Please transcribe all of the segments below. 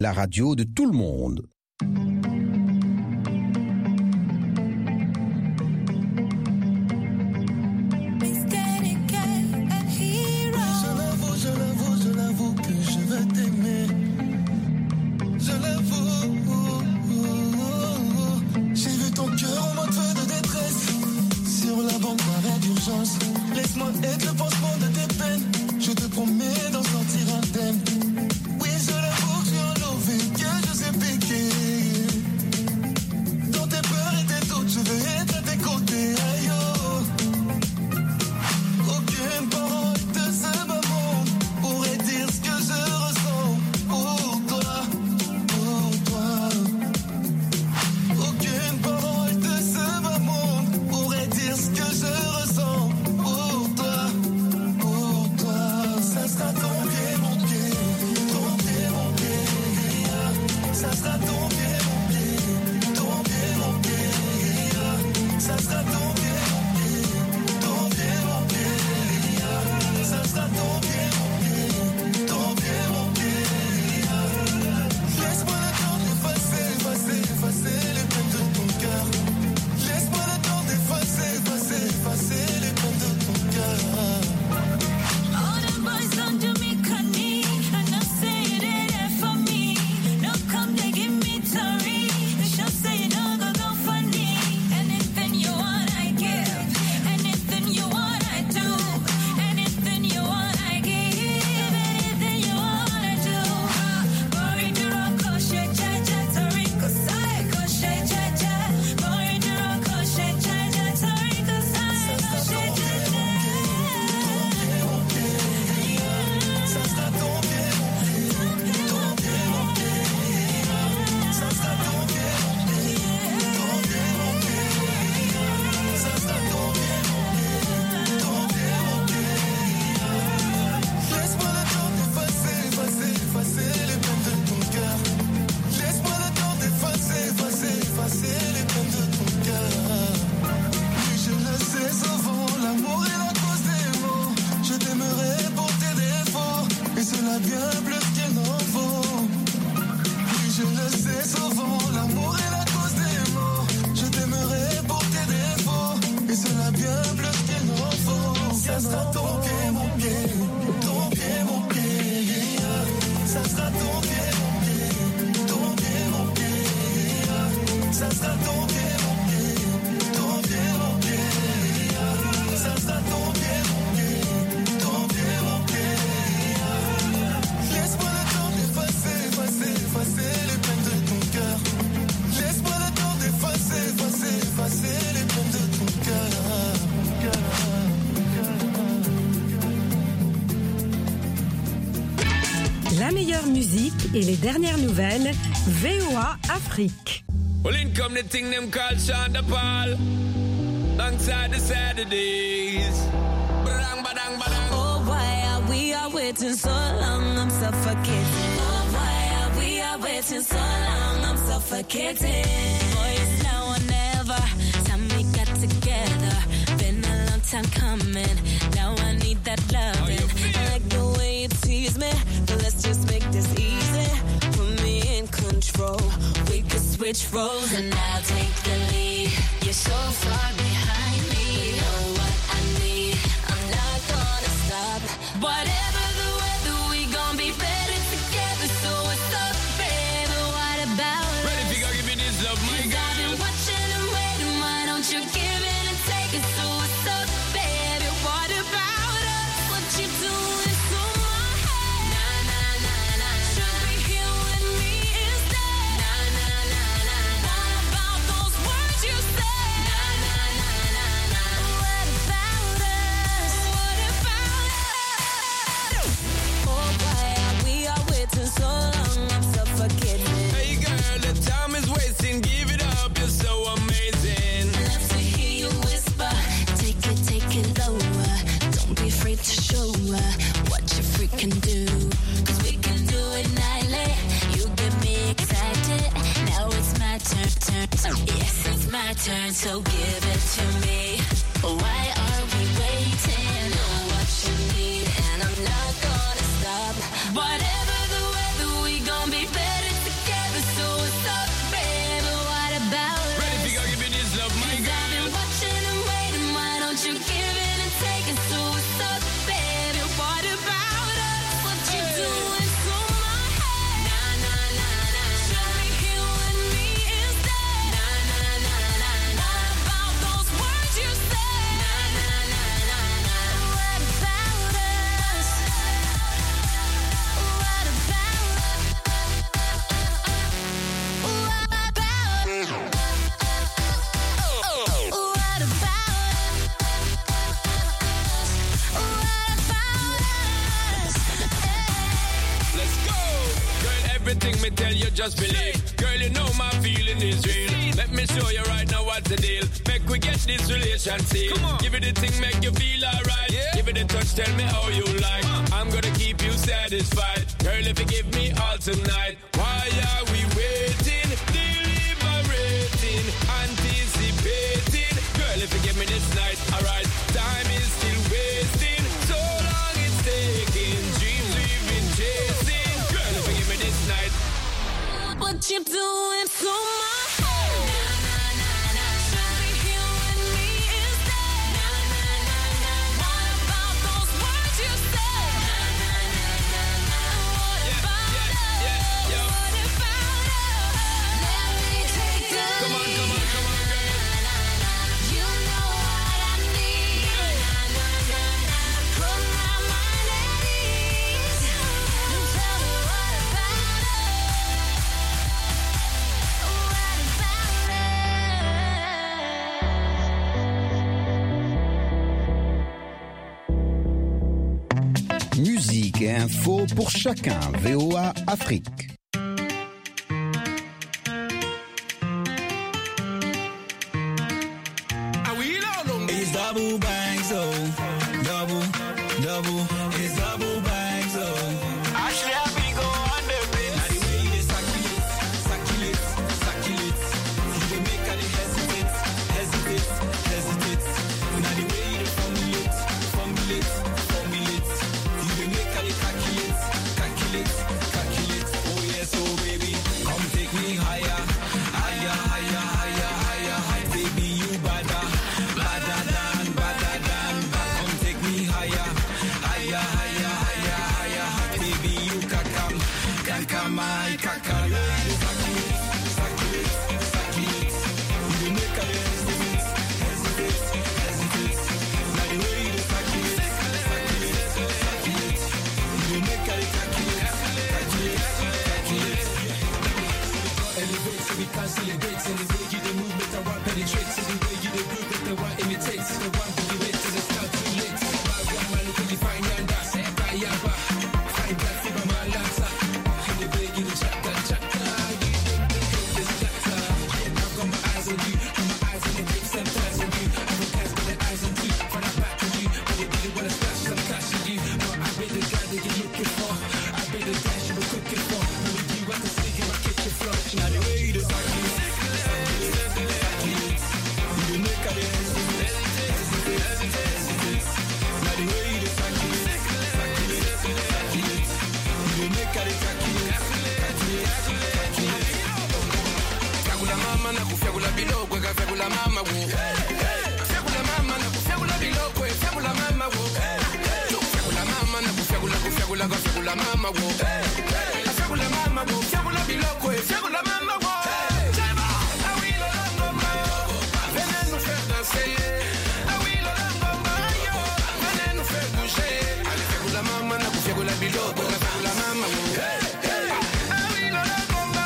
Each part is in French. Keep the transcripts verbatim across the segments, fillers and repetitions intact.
la radio de tout le monde. Laisse-moi être le pansement de tes peines. Je te promets d'en sortir indemne. Oui, je l'avoue que je suis un lové, que je sais piquer. Dans tes peurs et tes doutes, je veux être à tes côtés. Aïe, oh. Aucune parole de ce bas monde pourrait dire ce que je ressens pour toi, pour toi. Aucune parole de ce bas monde pourrait dire ce que je ressens. Ça sera ton pied, mon pied, ton pied, mon pied. Ça sera ton pied, mon pied, ton pied, mon pied. Ça sera ton pied, mon pied, ton pied, mon pied. Ça sera ton pied, mon pied, ton pied, mon pied. Laisse-moi le temps d'effacer, effacer, effacer les peines de ton cœur. Laisse-moi le temps d'effacer, effacer, effacer les peines de ton cœur. Boys on Jamaica knee, and I say it ain't for me. No come they give me sorry. They should say no go go funny. Anything you want I give, anything you want I do, anything you want I give, anything you want I do. Boring the rock, oh shit, cha cha, sorry, cause I go shit, cha cha. Boring the rock, oh shit, cha cha, sorry, cause I go shit, cha cha. Ça sera ton pied, mon pied, ton pied, mon pied. Ça sera ton pied, mon pied, ton pied, mon pied. Ça sera ton pied, mon pied, ton pied, mon pied. Laisse-moi le temps d'effacer, effacer, effacer les peines de ton cœur. Laisse-moi le temps d'effacer, effacer, effacer les peines de ton cœur. Oui, je le sais souvent, l'amour est la cause des maux. Je t'aimerai pour tes défauts. Et cela bien plus qu'il n'en faut. Oui, je le sais souvent, l'amour est la cause des maux. Je t'aimerai pour tes défauts. Et cela bien plus qu'il n'en faut. Ça sera ton pied, mon pied, ton pied, mon pied. Ça sera ton pied, mon pied, ton pied, mon pied. Ça sera ton pied, mon pied, ton pied, mon pied. Ça sera ton pied, mon pied, ton pied, mon pied. Laisse-moi le temps d'effacer, effacer, effacer les peines de ton cœur. Laisse-moi le temps d'effacer, effacer, effacer les peines de ton cœur. La meilleure musique et les dernières nouvelles, V O A Afrique. Well, in come the thing them called Shonda Paul. Alongside the Saturdays. Badang, badang, badang. Oh, why are we are waiting so long? I'm suffocating. Oh, why are we are waiting so long? I'm suffocating. Boy, it's now or never. Time we got together. Been a long time coming. Now I need that loving. I like the way you tease me, but let's just make this easy. Put me in control. We could switch roles and I'll take the lead. You're so far behind me. You know what I need. I'm not gonna stop. Whatever the weather, we gon' be better together. So what's up, baby? What about us? Ready if you gotta give me this love, my girl. I've been watching and waiting. Why don't you give it and take it? So what's up, baby? What about us? What you doing to my head? Nah, nah, nah, nah. Should be here with me instead. Nah, nah, nah, nah. What about those words you said? Nah, nah, nah, nah, nah. What about us? What about us? Oh, why are we are waiting so long? I'm suffocating. Hey girl, the time is wasting. Give it up, you're so amazing. Love to hear you whisper. Take it, take it lower. Don't be afraid to show her what you freaking do. Cause we can do it nightly. You get me excited. Now it's my turn, turn, turn. Yes, it's my turn, so give it to me. Why are we waiting? Know what you need, and I'm not gonna stop. Whatever the weather, we gon' be better tell you just believe. Girl, you know my feeling is real. Let me show you right now what's the deal. Make we get this relation seal. Give it a thing, make you feel alright. Yeah. Give it a touch, tell me how you like. I'm gonna keep you satisfied. Girl, if you give me all tonight, why are we waiting? Deliberating, anticipating. Girl, if you give me this night, alright. Time is still wasting. So long it's taking. Dreams we've been chasing. Girl, if you give me this night. What you doing to my head? Nah, nah, nah, nah. Should be here with me instead. Nah, nah, nah, nah. What about those words you said? Nah, nah, nah, nah, nah. What Yeah, about yeah, us? yeah, yeah. What about us? Let me take the Come on, come on, come on, girl. You know what I need. Nah, nah, nah, nah. Put my mind at ease. And tell me what about us? Musique et info pour chacun. V O A Afrique. It's double bang, so double, double. It's double bang, so. Actually, I be go on the bit. Now the way they circulate, circulate, circulate. You dey make her dey hesitate, hesitate, hesitate. Now the way they formulate, formulate, formulate. You dey make her dey calculate, calculate, calculate. Oh yes, oh baby, come take me higher, higher, higher, higher, higher, higher. Baby, you bada, bada than, bada than, bada. Come take me higher, higher, higher, higher, higher. Baby, you kakam, kakam, I kakam. Circulate, circulate, circulate. You dey make her dey hesitate, hesitate, hesitate. Now the way you dey circulate, circulate, circulate. You dey make her dey calculate, calculate, calculate. Elevate so we consolidate. And the way you dey move, make the one penetrate. And the way you dey move, make the one imitate. The one who you wait till it's calculate. Bad one man who can find yanda, say kayaba. Find that fever man lancer. And the way you dey chatter, chatter. You dey hate this chatter. I've got my eyes on you, and my eyes on the grapes sometimes on you. I will cast my eyes on you, for the back of you. But they really wanna splash some cash on you. No, I be the guy that you're looking for. I be the guy you were cooking for. When we do, I can sneak in my kitchen floor. Now the way you dey circulate, circulate, circulate. You dey make her dey hesitate, hesitate, hesitate. Now the way you dey circulate, circulate, circulate. You dey make her dey calculate, calculate, calculate. Fyagula mama na kufyagula bilokwe kafyagula mama wo. Fyagula mama na kufyagula bilokwe fyagula mama wo. Fyagula mama na kufyagula kufyagula kafyagula mama wo. Fyagula mama wo fyagula bilokwe fyagula mama wo. Jema, awilo langoma, venez nous faire danser. Awilo langoma yo, venez nous faire bouger. Allez fyagula mama na kufyagula bilokwe kafyagula mama wo. Awilo langoma.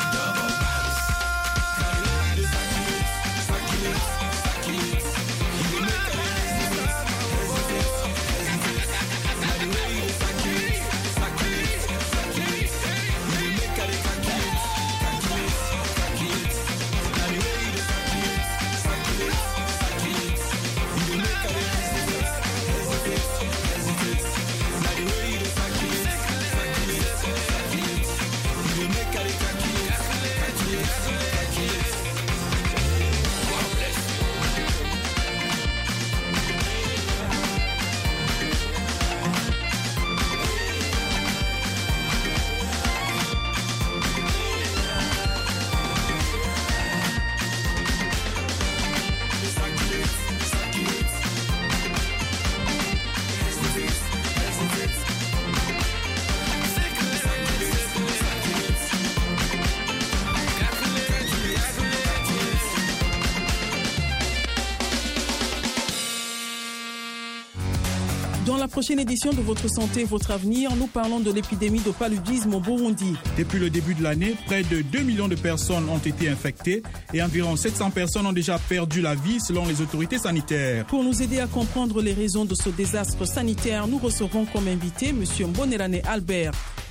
Dans la prochaine édition de Votre Santé, Votre Avenir, nous parlons de l'épidémie de paludisme au Burundi. Depuis le début de l'année, près de deux millions de personnes ont été infectées et environ sept cents personnes ont déjà perdu la vie selon les autorités sanitaires. Pour nous aider à comprendre les raisons de ce désastre sanitaire, nous recevons comme invité M. Mbonerane Albert.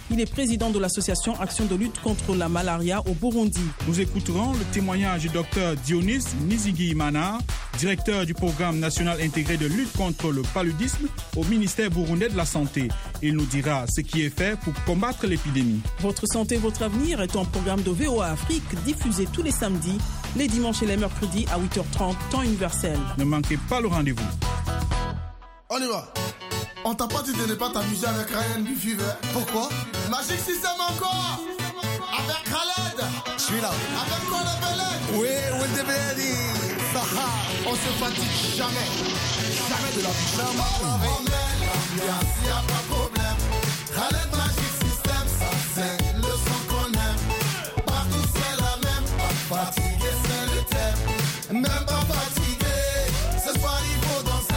Il est président de l'association Action de lutte contre la malaria au Burundi. Nous écouterons le témoignage du docteur Dionis Nizigiyimana, directeur du programme national intégré de lutte contre le paludisme au ministère burundais de la Santé. Il nous dira ce qui est fait pour combattre l'épidémie. Votre santé, votre avenir est un programme de V O A Afrique diffusé tous les samedis, les dimanches et les mercredis à huit heures trente, temps universel. Ne manquez pas le rendez-vous. On y va. On t'a pas dit de ne pas t'amuser avec Ryan du Fever. Pourquoi? Magic System encore. Avec Khaled. Je suis là. Avec quoi le Belek? Oui, Will the Belly. On se fatigue jamais. Jamais de la vie. Jamais. On met l'ambiance, y'a pas de problème. Khaled Magic System, ça c'est le son qu'on aime. Partout c'est la même. Pas fatigué, c'est le thème. Même pas fatigué. Ce soir il faut danser.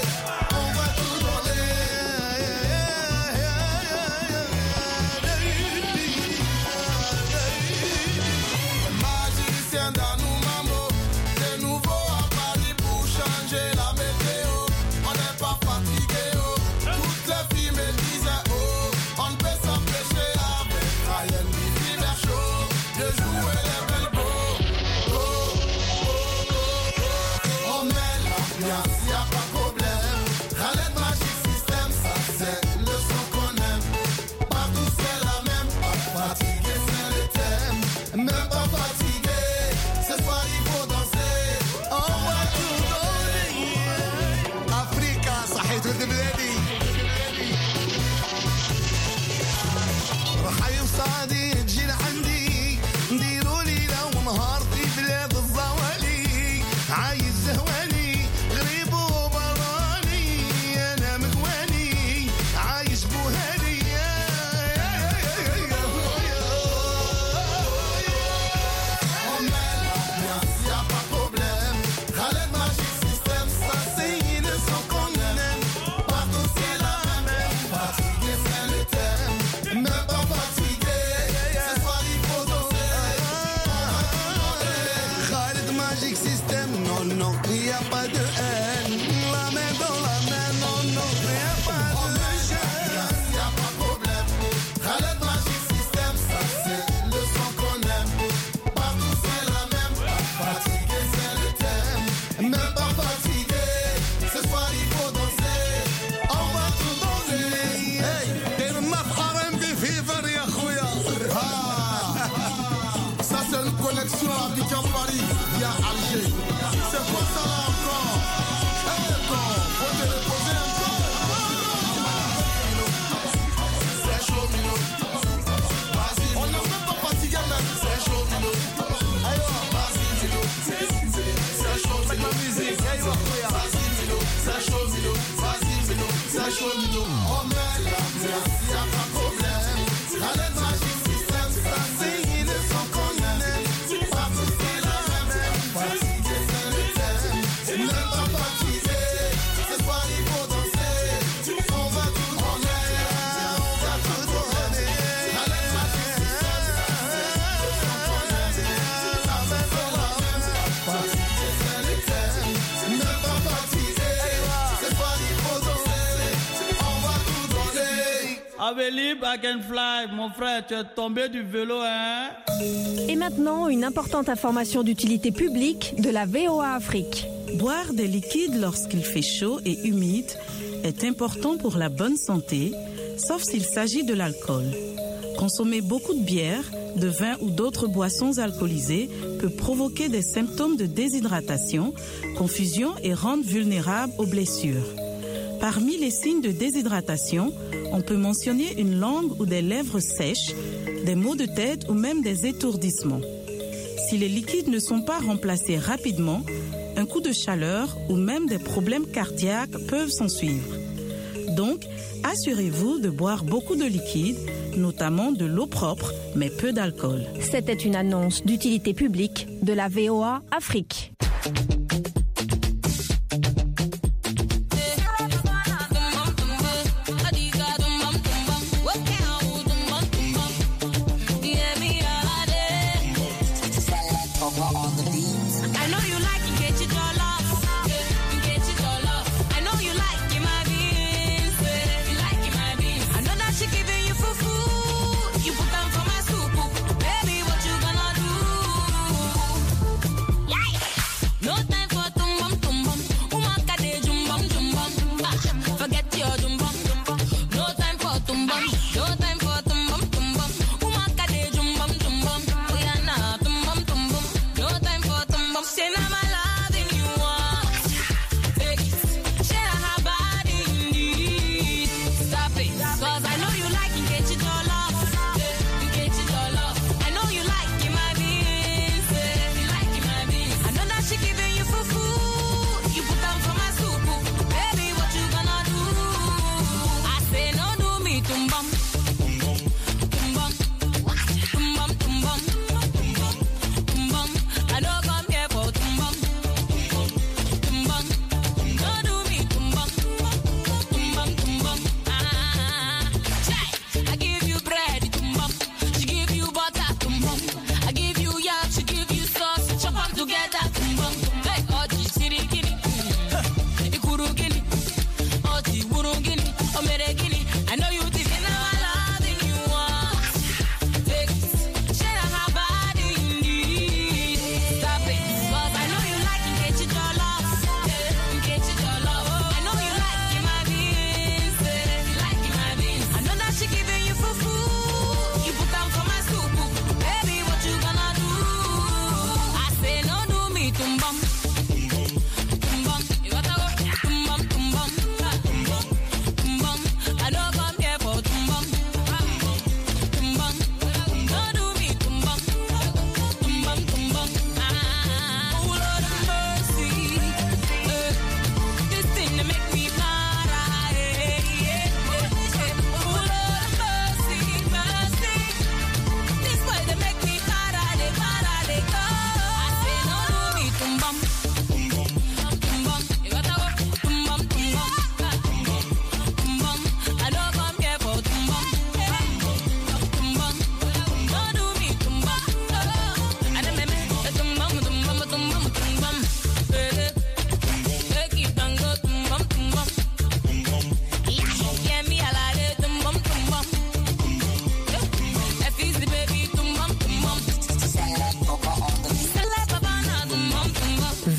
Abeli, back and fly, mon frère, tu es tombé du vélo, hein? Et maintenant, une importante information d'utilité publique de la V O A Afrique. Boire des liquides lorsqu'il fait chaud et humide est important pour la bonne santé, sauf s'il s'agit de l'alcool. Consommer beaucoup de bière, de vin ou d'autres boissons alcoolisées peut provoquer des symptômes de déshydratation, confusion et rendre vulnérable aux blessures. Parmi les signes de déshydratation, on peut mentionner une langue ou des lèvres sèches, des maux de tête ou même des étourdissements. Si les liquides ne sont pas remplacés rapidement, un coup de chaleur ou même des problèmes cardiaques peuvent s'ensuivre. Donc, assurez-vous de boire beaucoup de liquides, notamment de l'eau propre, mais peu d'alcool. C'était une annonce d'utilité publique de la V O A Afrique. Giving you fufu.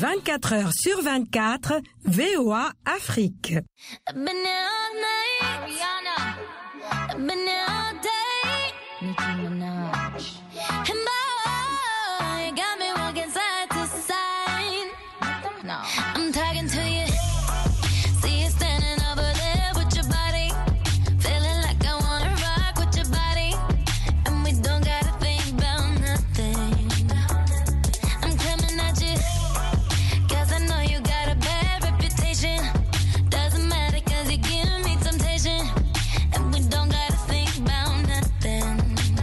vingt-quatre heures sur vingt-quatre, V O A Afrique. I've been there all night, Rihanna. I've been there all day, Nicki Minaj. And boy, you got me walking side to side. No, I'm talking to you. See you standing over there with your body, feeling like I wanna rock with your body, and we don't gotta think about nothing. I'm coming at you, 'cause I know you got a bad reputation. Doesn't matter 'cause you give me temptation, and we don't gotta think about nothing.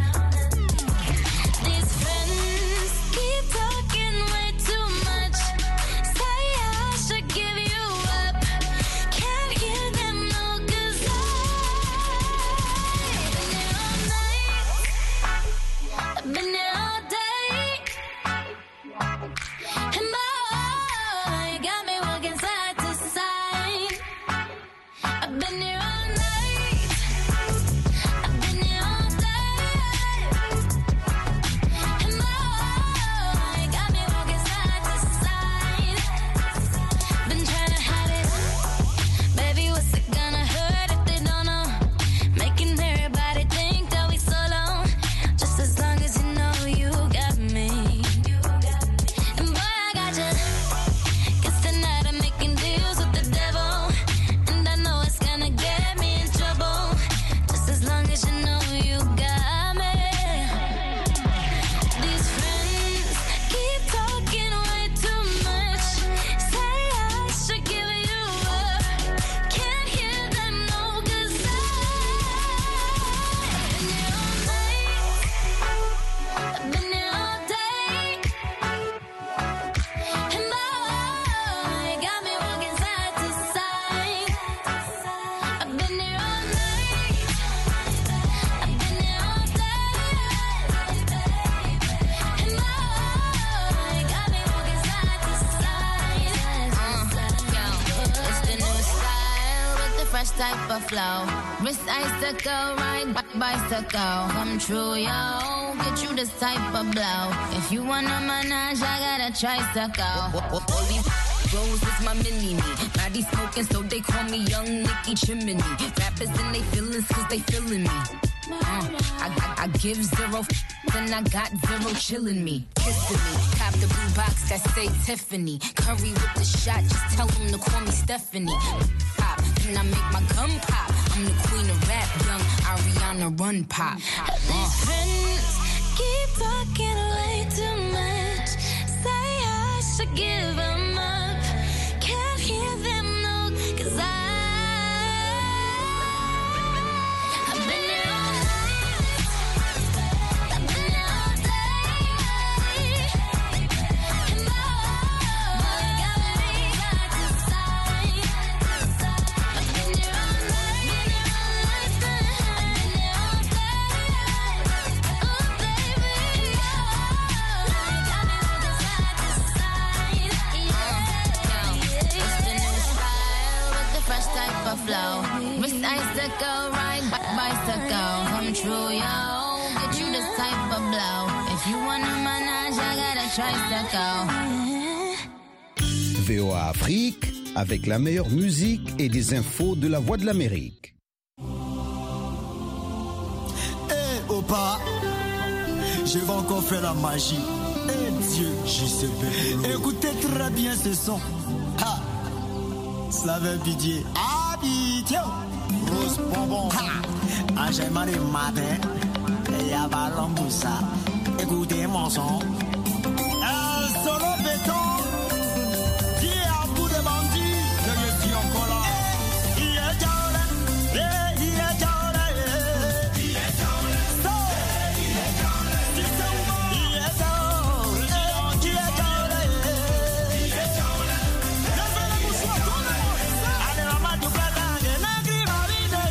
These friends keep talking way too much, say I should give you up. Can't hear them no, 'cause I've been there all night, I've been there all day, and boy, you got me walking side to side. I've been there all night, I've been there all day, and boy, you got me walking side to side. Been trying to hide it, baby, what's it gonna hurt if they don't know? Making everybody think that we solo, just as long as you know you got me. And boy, I got you, 'cause tonight I'm making deals with the devil, and I know it's gonna get me in trouble, just as long as you know you got me. These friends keep talking way too much, say I should give you up. Can't hear them no, 'cause I've been there all night, I've been there all day, and boy, you got me walking side to side. I've been there all night, I've been there all day, and boy, you got me walking side to side. It's the new style with the fresh type of flow. Wrist icicle, ride bi- bicycle. Come true, yo. Get you this type of blow. If you wanna manage, I got a tricycle. All these Rose is my mini-me. Body smoking, so they call me Young Nicky Chimney. Rappers in they feelings, 'cause they feeling me. Uh, I, I, I give zero, f- then I got zero chillin' me, kissing me. Cop the blue box that say Tiffany. Curry with the shot, just tell them to call me Stephanie. Pop, then I make my gun pop. I'm the queen of rap, young Ariana Run Pop. These friends keep talking way too much, say I should give them up. Can't hear them no, 'cause I I've been there all night, I've been there all day, and boy, you got me side to side. I've been there all night, I've been there all day, oh baby, you got me walking side to side. It's the new style with the fresh type of flow. Wrist icicle, ride bi- bicycle. Come true, yo. Get you this type of blow. If you wanna manage, I got a tricycle. V O A Afrique, avec la meilleure musique et des infos de la Voix de l'Amérique. Eh, Opa, je vais encore faire la magie. Eh Dieu, J C B. Écoutez très bien ce son. Ha! Slaven Didier. Ah, Bidio. Rose Bonbon. Ha! Enchaînement des matins. Et y'a Ballon Boussa. Écoutez mon son. Un solo béton. Qui est à bout de bandits. Je le dis encore là. Il est Jordan. Il est Jordan. Il est Jordan. Stop. Il est Jordan. Il est Jordan. Il est Jordan. Il est Jordan. Il est Jordan. Levez les mouchoirs, tout le monde. Allez, maman, tu peux t'en nagri, ma vie, de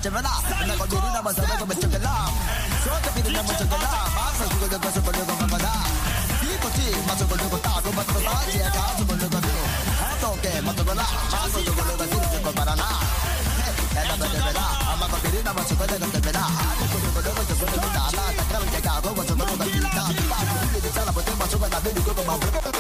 cevela. Na ko diri na ba sa ko be cevela. So ta bi na mo cevela. Ma sa ko ko so ko ko ma da. Ti ko ti ma so ko ko ta ko ba ta ba ji ka so ko ko do. Ha to ke ma to ko la. Ma so ko ko ko ti ko para na. Eh na ba cevela. Ma ko diri na ba so ko ko cevela. Ko ko ko ko so ko ko ta la ta ka ke ka ko ko so ko ko ti ta. Ta ko ti ta la ba te ma so ko da be ko ko ma.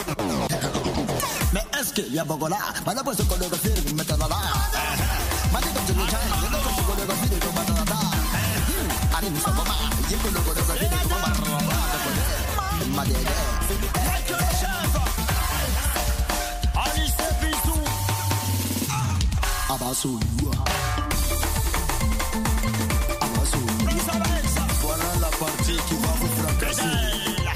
Mais est-ce qu'il y a beaucoup là? Madame, ce qu'on doit faire, vous mettez là. Madame, tu nous tiens, il y a d'autres choses qu'on doit faire, vous mettez là. Allez, nous sommes pas, il y a beaucoup de choses qu'on doit faire, vous mettez là. Alice Bisou. Abassou. Abassou. Voilà la partie qui va vous fracasser.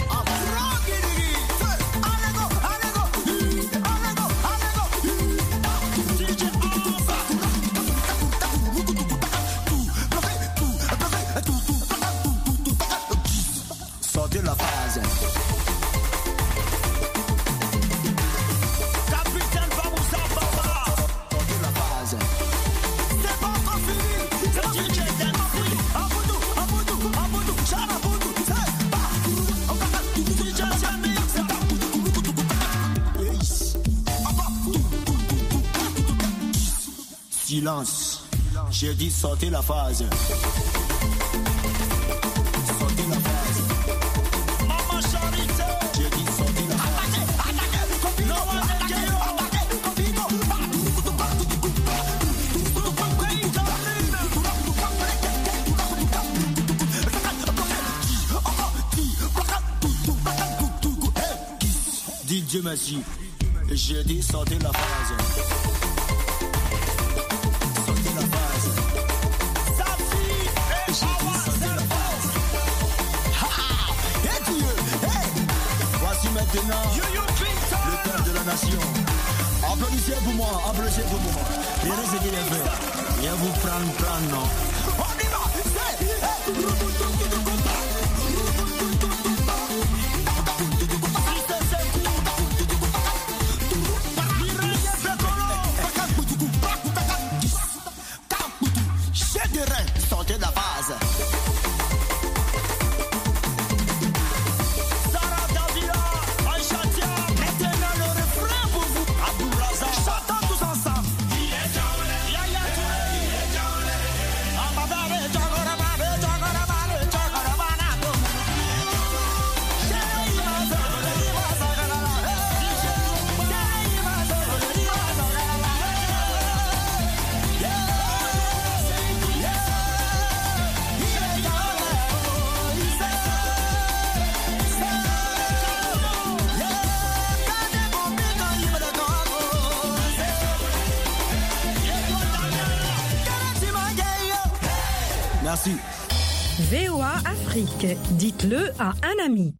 Silence. J'ai dit sortez la phase. Sortez la phase. Maman Charité. J'ai dit sortez la phase. No one D J Messi. J'ai dit sortez la phase. Maintenant, le père de la nation. Applaudissez pour moi, applaudissez pour moi. Et restez les frères. Viens vous prendre, prendre, non. On y va, chef de rein, sortez de la base. Merci. V O A Afrique, dites-le à un ami.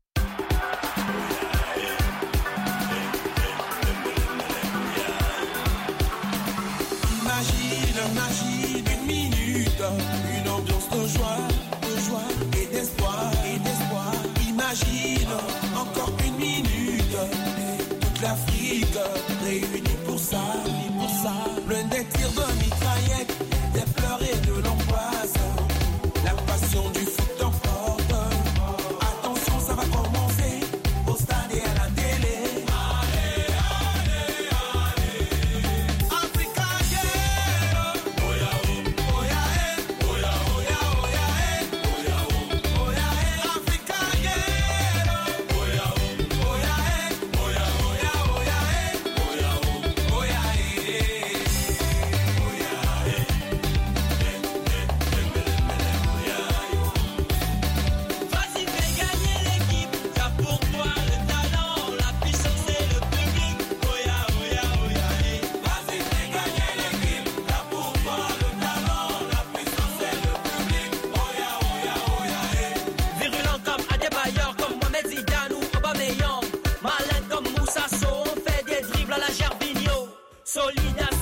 Imagine, imagine une minute, une ambiance de joie, de joie et d'espoir, et d'espoir. Imagine encore une minute, et toute l'Afrique réunie pour ça, pour ça. Plein des tirs de mitraillettes, des pleurs et de l'angoisse. La passion du foot emporte. Attention, ça va commencer au stade et à la télé. Allez, allez, allez. Africa, yeah. Oya, oh, oya, eh. Oya, oya, oya, eh. Oya, oh, oya, eh. Africa, yeah. Oya, oh, oya, eh. Oya, oya, oya, eh. Oya, oh, oya, eh. Oya, eh. Vas-y, fais gagner l'équipe, car pour toi le talent, la puissance et le public. Oya, oya, oya, eh. Vas-y, fais gagner l'équipe, car pour toi le talent, la puissance et le public. Oya, oya, oya, eh. Virulent comme Adebayor, comme Mohamed Zidane ou Aubameyang. Malin comme Moussa Sow, on fait des dribbles à la Gervinho. Solide à